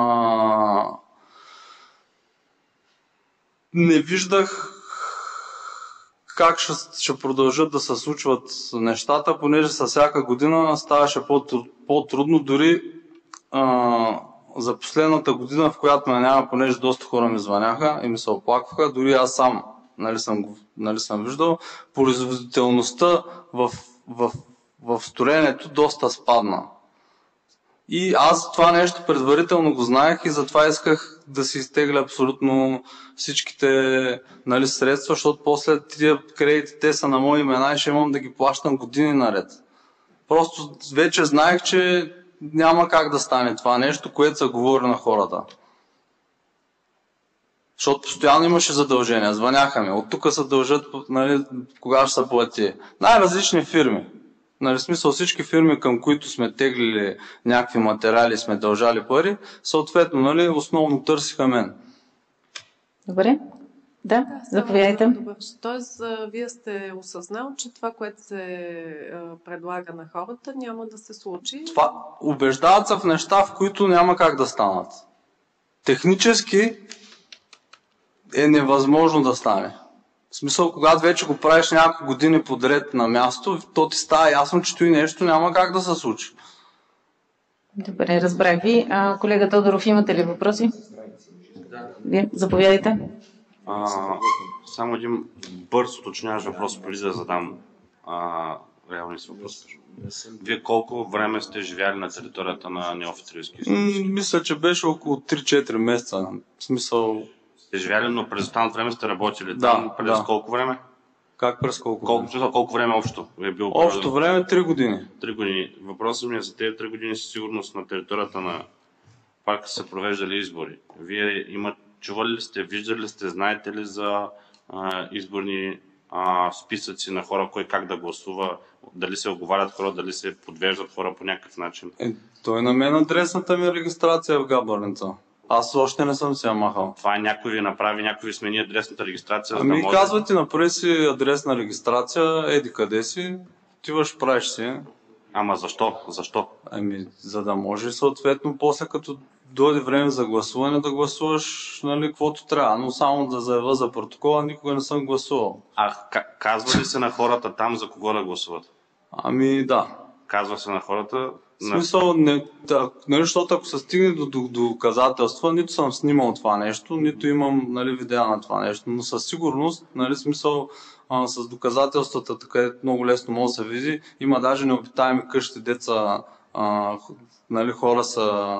не виждах как ще продължат да се случват нещата, понеже със всяка година ставаше по-трудно. Дори за последната година, в която ме няма, понеже доста хора ми звъняха и ми се оплакваха, дори аз сам съм виждал, производителността в строенето доста спадна. И аз това нещо предварително го знаех и затова исках да си изтегля абсолютно всичките нали, средства, защото после тия кредити те са на мои имена и ще имам да ги плащам години наред. Просто вече знаех, че няма как да стане това нещо, което се говори на хората. Защото постоянно имаше задължения, звъняха ми. От тук се дължат, нали, кога ще се плати. Най-различни фирми. Нали, в смисъл всички фирми, към които сме теглили някакви материали, сме дължали пари, съответно, нали, основно търсиха мен. Добре. Да, заповядайте. Тоест, вие сте осъзнал, че това, което се предлага на хората, няма да се случи? Убеждават се в неща, в които няма как да станат. Технически е невъзможно да стане. В смисъл, когато вече го правиш няколко години подред на място, то ти става ясно, че той нещо няма как да се случи. Добре, разбрах ви. Колега Тодоров, имате ли въпроси? Вие, заповядайте. Само един бърз уточняващ въпрос, преди да задам реални въпроси. Вие колко време сте живяли на територията на Неофит Рилски? Мисля, че беше около 3-4 месеца. В смисъл... Сте живяли, но през останалото време сте работили там. През колко време? Как през колко време? Колко време общо? Общо време 3 години. 3 години. Въпросът ми е за тези 3 години със сигурност на територията на парка са провеждали избори. Вие чували ли сте, виждали ли сте, знаете ли за изборни списъци на хора, кой как да гласува, дали се оговарят хора, дали се подвеждат хора по някакъв начин? Той на мен адресната ми регистрация в Габърница. Аз още не съм се я махал. Това някой ви направи, някой ви смени адресната регистрация? Ами казвате, направи си адресна регистрация, еди къде си, отиваш, правиш си Ама защо? Защо? Ами, за да може съответно после като дойде време за гласуване да гласуваш, нали, каквото трябва, но само да заявя за протокола, никога не съм гласувал. Казва ли се на хората там за кого да гласуват? Ами да. Казва се на хората... В смисъл, нали, защото ако се стигне до доказателства, нито съм снимал това нещо, нито имам, нали, видеа на това нещо, но със сигурност, нали, смисъл, с доказателствата, така много лесно може да се види. Има даже необитаеми къщи, деца, нали, хора са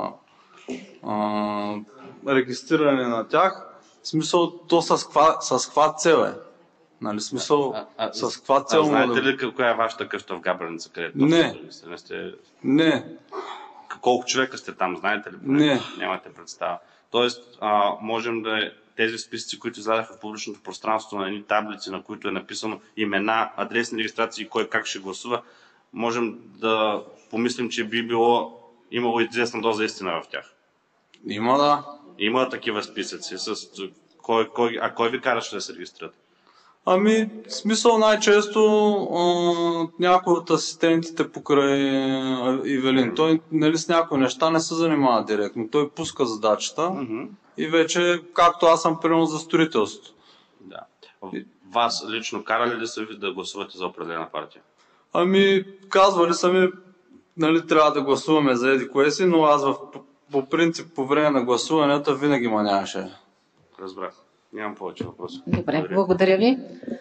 регистрирани на тях. В смисъл, то с каква цел е? Нали, смисъл, с каква цел? Знаете ли коя е вашата къща в Габреница, където? Не. Колко човека сте там, знаете ли? Не. Нямате представа. Тоест, можем да тези списъци, които издадаха в публичното пространство на едни таблици, на които е написано имена, адресни регистрации и кой как ще гласува, можем да помислим, че би било имало известна доза истина в тях. Има, да. Има такива списъци. Кой ви караше да се регистрират? Ами, в смисъл най-често някой от асистентите покрай Ивелин. Той, нали, с някои неща не се занимава директно. Той пуска задачата и вече, както аз съм примерно за строителство. Да. Вас лично карали ли са ви да гласувате за определена партия? Ами, казвали са ми, нали, трябва да гласуваме за еди кое си, но аз по принцип по време на гласуването винаги ма нямаше. Разбрах. Нямам повече въпроси. Добре, благодаря ви.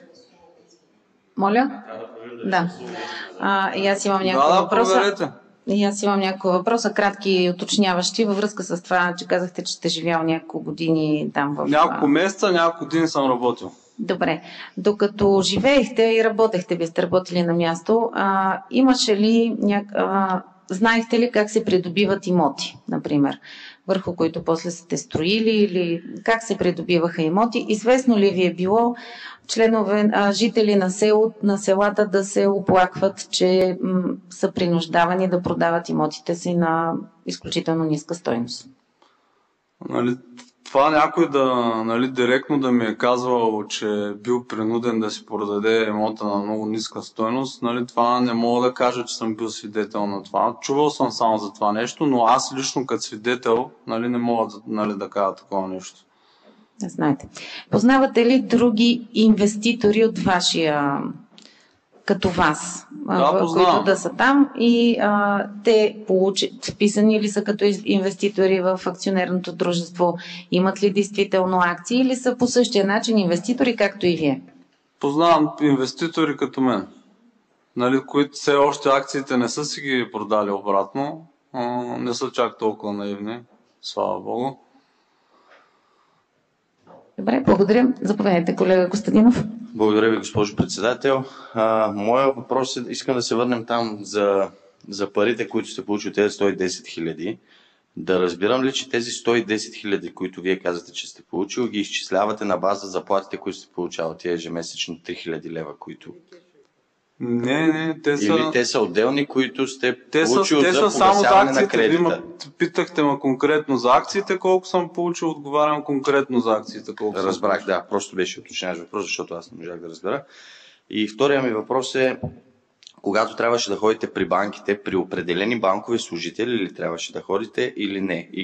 Моля? Да. И аз имам няколко въпроса. И аз имам няколко въпроса, кратки и уточняващи, във връзка с това, че казахте, че сте живял няколко години там в... Няколко месеца, няколко години съм работил. Добре. Докато живеехте и работехте, вие сте работили на място, имаше ли знаехте ли как се придобиват имоти, например, върху които после сте строили, или как се придобиваха имоти? Известно ли ви е било жители на селата да се оплакват, че са принуждавани да продават имотите си на изключително ниска стойност? Нали, това някой директно да ми е казвал, че е бил принуден да си продаде имота на много ниска стойност, нали, това не мога да кажа, че съм бил свидетел на това. Чувал съм само за това нещо, но аз лично като свидетел, нали, не мога, нали, да кажа такова нещо. Знаете. Познавате ли други инвеститори от вашия, като вас, които да са там и те вписани ли са като инвеститори в акционерното дружество, имат ли действително акции или са по същия начин инвеститори, както и вие? Познавам инвеститори като мен, нали, които все още акциите не са си ги продали обратно, не са чак толкова наивни, слава Богу. Добре, благодаря. Заповядайте, колега Костадинов. Благодаря ви, госпожо председател. Моя въпрос е, искам да се върнем там за парите, които сте получили, тези 110 хиляди. Да разбирам ли, че тези 110 хиляди, които вие казвате, че сте получили, ги изчислявате на база заплатите, които сте получавали, тия ежемесечни 3000 лева, които... Не, те са... Или те са отделни, които сте получили за погасяване на кредита? Питахте ме конкретно за акциите, колко съм получил, отговарям конкретно за акциите. Разбрах, да, просто беше уточняваш въпрос, защото аз не можах да разбера. И втория ми въпрос е, когато трябваше да ходите при банките, при определени банкови служители ли трябваше да ходите или не? И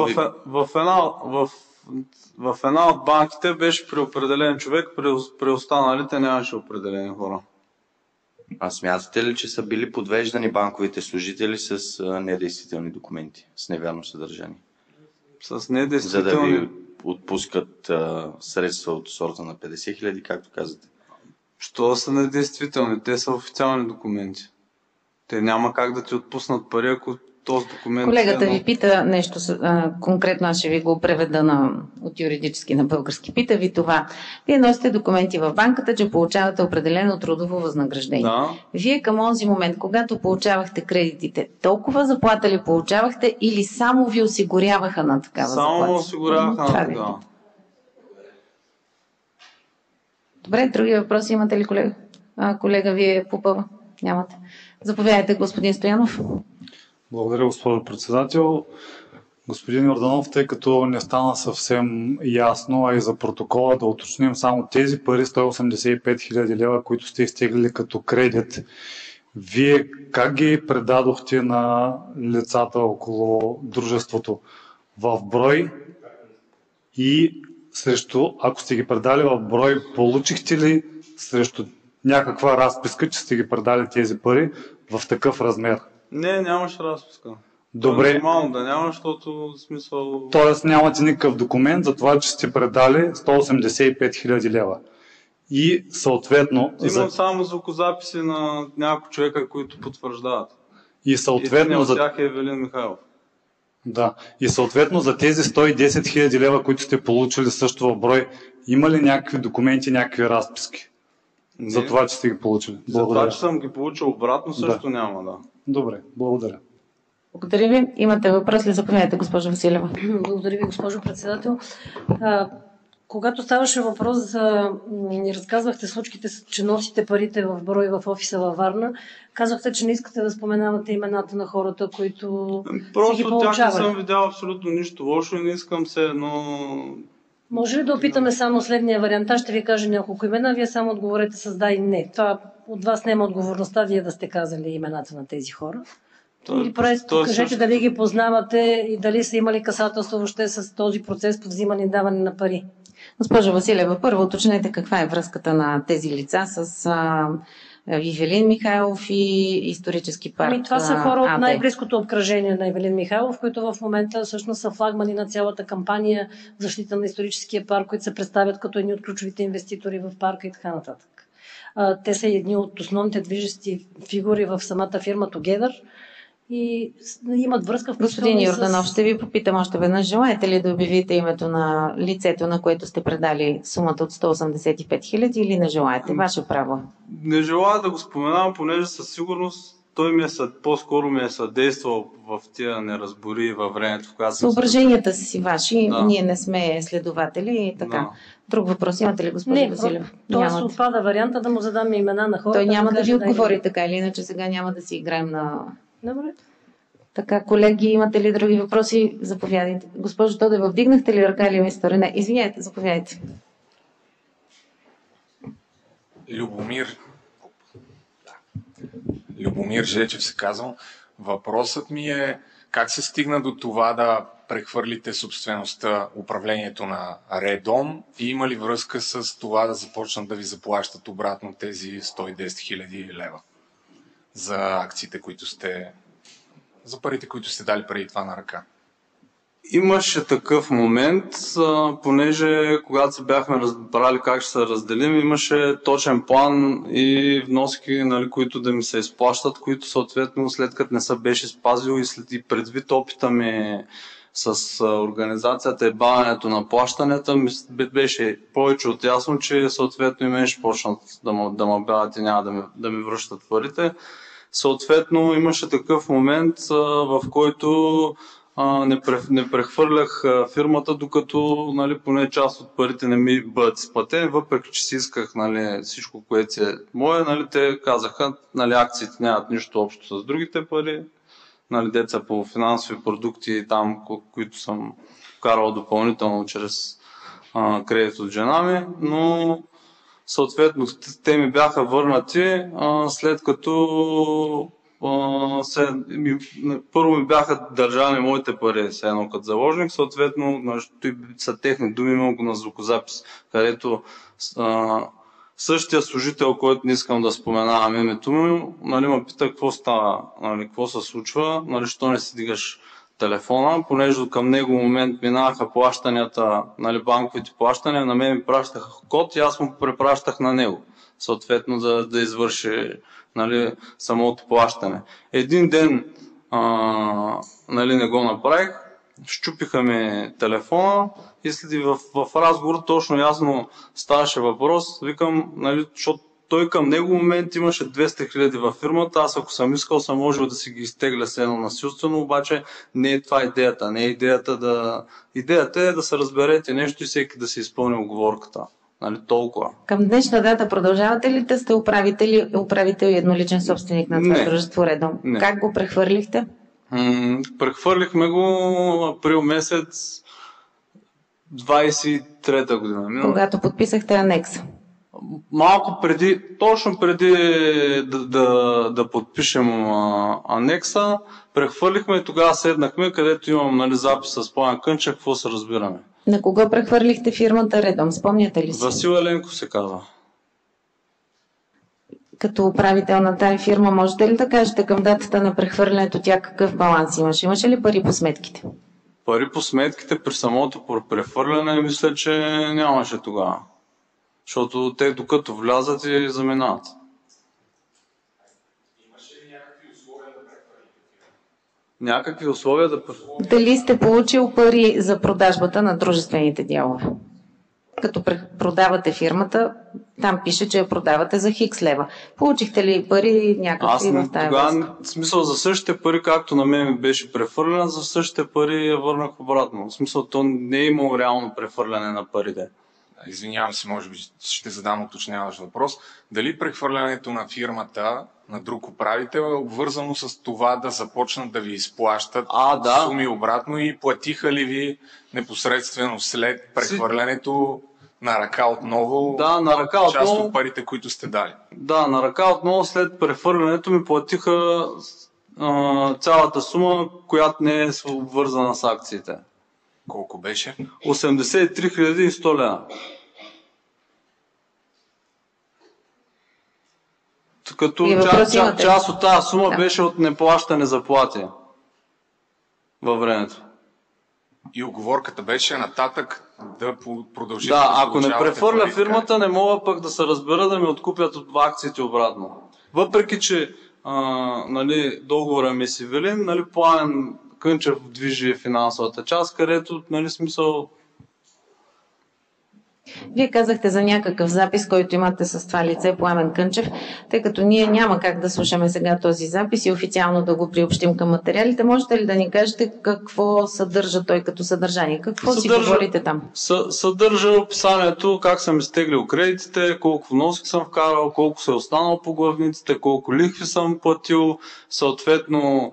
в една от банките беше при определен човек, при останалите нямаше определени хора. А смятате ли, че са били подвеждани банковите служители с недействителни документи, с невярно съдържание? С недействителни... За да ви отпускат средства от сорта на 50 хиляди, както казвате? Що са недействителни? Те са официални документи. Те няма как да ти отпуснат пари, ако този документ... Колегата ви пита нещо конкретно, аз ще ви го преведа от юридически на български. Пита ви това. Вие носите документи в банката, че получавате определено трудово възнаграждение. Да. Вие към онзи момент, когато получавахте кредитите, толкова заплата ли получавахте или само ви осигуряваха на такава заплата? Само осигуряваха на такава. Добре, други въпроси имате ли, колега? Колега, вие попъва? Нямате. Заповядайте, господин Стоянов. Благодаря, госпожо председател. Господин Йорданов, тъй като не стана съвсем ясно, а и за протокола да уточним само тези пари, 185 000 лева, които сте изтеглили като кредит, Вие как ги предадохте на лицата около дружеството? В брой и срещу, ако сте ги предали в брой, получихте ли срещу някаква разписка, че сте ги предали тези пари в такъв размер? Не, нямаш разписка. Добре. Нормално да няма, защото в смисъл... Тоест нямате никакъв документ за това, че сте предали 185 000 лева. И съответно... Имам само звукозаписи на няколко човека, които потвърждават. И съответно... за тях е Евелин Михайлов. Да. И съответно за тези 110 000 лева, които сте получили също в брой, има ли някакви документи, някакви разписки? Не. За това, че сте ги получили. За това, че съм ги получил обратно, също няма, да. Добре, благодаря. Благодаря ви. Имате въпрос ли? Заповядайте, госпожо Василева. Благодаря ви, госпожо председател. Когато ставаше въпрос за... Ни разказвахте случките, че носите парите в брой в офиса във Варна, казахте, че не искате да споменавате имената на хората, които просто си ги получавали. Просто тях не съм видял абсолютно нищо лошо и не искам се едно... Може ли да опитаме само следния вариант? Аз ще ви кажа няколко имена, вие само отговорете с да и не. Това от вас няма отговорността, вие да сте казали имената на тези хора. Или просто кажете дали ги познавате и дали са имали касателство въобще с този процес по взимане и даване на пари. Госпожо Василева, първо уточнете каква е връзката на тези лица с Евелин Михайлов и исторически парк. Това са хора от най-близкото обкръжение на Евелин Михайлов, които в момента всъщност са флагмани на цялата кампания в защита на историческия парк, които се представят като едни от ключовите инвеститори в парка и така нататък. Те са едни от основните движещи фигури в самата фирма Together и имат връзка в Господин Йорданов, ще ви попитам още веднъж. Желаете ли да обявите името на лицето, на което сте предали сумата от 185 000 или не желаете? Ваше право. Не желая да го споменавам, понеже със сигурност той по-скоро ми е съдействал в тия неразбори във времето, в която... Съображенията си ваши, ние не сме следователи и така. Да. Друг въпрос имате ли, госпожо Василев? Тоест отпада варианта да му задам имена на хората. Той няма да ви отговори така или иначе, сега няма да си играем на... Добре. Така, колеги, имате ли други въпроси? Заповядайте. Госпожо Тодева, вдигнахте ли ръка или ми стори? Не, извинете, заповядайте. Любомир Жечев се казвам. Въпросът ми е как се стигна до това да прехвърлите собствеността, управлението на Редом и има ли връзка с това да започнат да ви заплащат обратно тези 110 000 лева за акциите, за парите, които сте дали преди това на ръка? Имаше такъв момент, понеже когато се бяхме разбрали как ще се разделим, имаше точен план и вноски, които да ми се изплащат, които съответно след като не се беше спазил и предвид опита ми с организацията и бавянето на плащанията, ми беше повече от ясно, че съответно и мен ще почнат да ме бавят и няма да ми връщат парите. Съответно имаше такъв момент, в който не прехвърлях фирмата, докато поне част от парите не ми бъдат изплатени, въпреки че си исках всичко, което е мое. Те казаха, акциите нямат нищо общо с другите пари, деца по финансови продукти там, които съм карал допълнително чрез кредит от жена ми, но съответно те ми бяха върнати, след като първо ми бяха държани моите пари, едно като заложник, съответно са техни думи, много на звукозапис, където същия служител, който не искам да споменавам името му, ме пита какво става, какво се случва, що не си дигаш телефона, понеже към него момент минаха плащанията, банковите плащания, на мен ми пращаха код и аз му препращах на него, съответно да извърши самото плащане. Един ден не го направих, щупиха ми телефона и след в разговор точно ясно ставаше въпрос, викам, защото той към него момент имаше 200 000 във фирмата, аз ако съм искал, съм можел да си ги изтегля с едно насилствено, обаче не е това идеята. Не е идеята Идеята е да се разберете нещо и всеки да си изпълни уговорката. Толкова. Към днешна дата продължавате ли да сте управител и едноличен собственик на това дружество Редом? Как го прехвърлихте? Прехвърлихме го април месец 23-та година. Когато подписахте анекса? малко преди, точно преди да подпишем анекса, прехвърлихме и тогава седнахме, където имам, нали, запис с Пламен Кънчев, какво се разбираме. На кого прехвърлихте фирмата Редом? Спомняте ли си? Васил Еленков се казва. Като управител на тази фирма, можете ли да кажете към датата на прехвърлянето тя какъв баланс имаше? Имаше ли пари по сметките? Пари по сметките при самото прехвърляне, мисля, че нямаше тогава. Защото те докато влязат и заминават. Имаше ли някакви условия да прехвърлите? Някакви условия да прехвърлите? Дали сте получил пари за продажбата на дружествените дялове? Като продавате фирмата, там пише, че я продавате за хикс лева. Получихте ли пари някакви в тази тогава, в смисъл, за същите пари, както на мен беше прехвърлена, за същите пари я върнах обратно. В смисъл, то не е имало реално прехвърляне на парите. Извинявам се, може би ще задам уточняващ въпрос. Дали прехвърлянето на фирмата на друг управител е обвързано с това да започнат да ви изплащат суми обратно и платиха ли ви непосредствено след прехвърлянето на ръка отново на ръка част отново, от парите, които сте дали? Да, на ръка отново след прехвърлянето ми платиха цялата сума, която не е обвързана с акциите. Колко беше? 83 100 лева. Като част от тази сума беше от неплащане заплати във времето. И уговорката беше нататък да продължите да ако не получавате прехвърля пари, фирмата, не мога пък да се разбера да ми откупят от акциите обратно. Въпреки, че нали, договора ми си Велин, нали, Пламен Кънчев движи финансовата част, където, нали, смисъл... Вие казахте за някакъв запис, който имате с това лице Пламен Кънчев, тъй като ние няма как да слушаме сега този запис и официално да го приобщим към материалите. Можете ли да ни кажете какво съдържа той като съдържание? Какво си говорите там? Съдържа описанието, как съм изтеглил кредитите, колко вноски съм вкарал, колко се е останал по главниците, колко лихви съм платил, съответно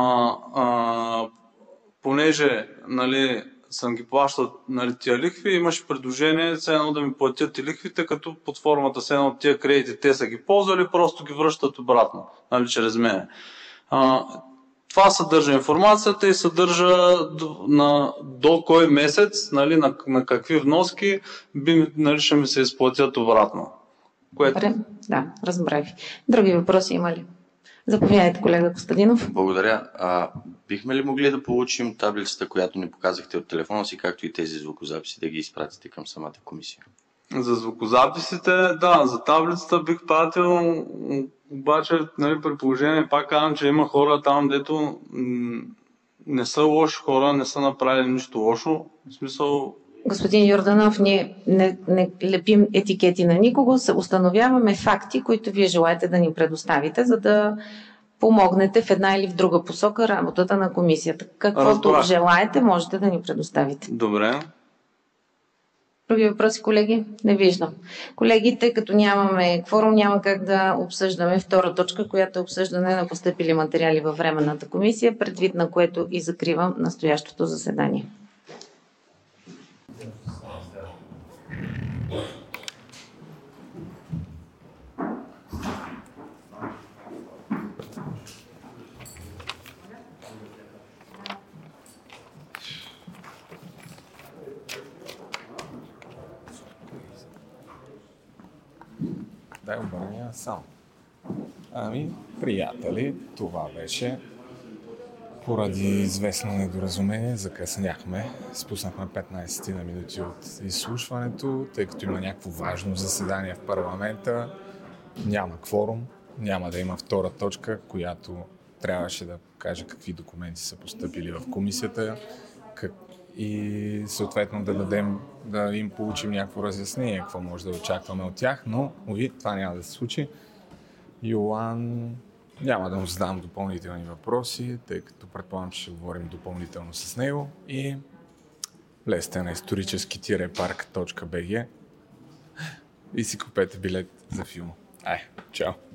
понеже, нали, съм ги плащал, нали, тия лихви, имаш предложение все едно да ми платят и лихвите, като под формата все едно от тия кредити те са ги ползвали, просто ги връщат обратно, нали, чрез мене. Това съдържа информацията и съдържа до кой месец, нали, на какви вноски нали, ще ми се изплатят обратно. Добре, да, разбрах. Други въпроси има ли? Заповядайте, колега Костадинов. Благодаря. Бихме ли могли да получим таблицата, която ни показахте от телефона си, както и тези звукозаписи, да ги изпратите към самата комисия? За звукозаписите, да, за таблицата бих пратил, обаче, нали, при положение, пак казвам, че има хора там, дето не са лоши хора, не са направили нищо лошо. В смисъл... Господин Йорданов, ние не лепим етикети на никого, установяваме факти, които вие желаете да ни предоставите, за да помогнете в една или в друга посока работата на комисията. Каквото желаете, можете да ни предоставите. Добре. Други въпроси, колеги? Не виждам. Колеги, тъй като нямаме кворум, няма как да обсъждаме втора точка, която е обсъждане на постъпили материали във Временната комисия, предвид на което и закривам настоящото заседание. Дай обърня само. Приятели, това беше. Поради известно недоразумение закъсняхме. Спуснахме 15 на минути от изслушването, тъй като има някакво важно заседание в парламента. Няма кворум, няма да има втора точка, която трябваше да каже какви документи са постъпили в комисията и съответно да им получим някакво разяснение, какво може да очакваме от тях, но уви, това няма да се случи. Йоан, няма да му задам допълнителни въпроси, тъй като предполагам, че ще говорим допълнително с него и влезте на исторически-парк.bg и си купете билет за филма. Чао!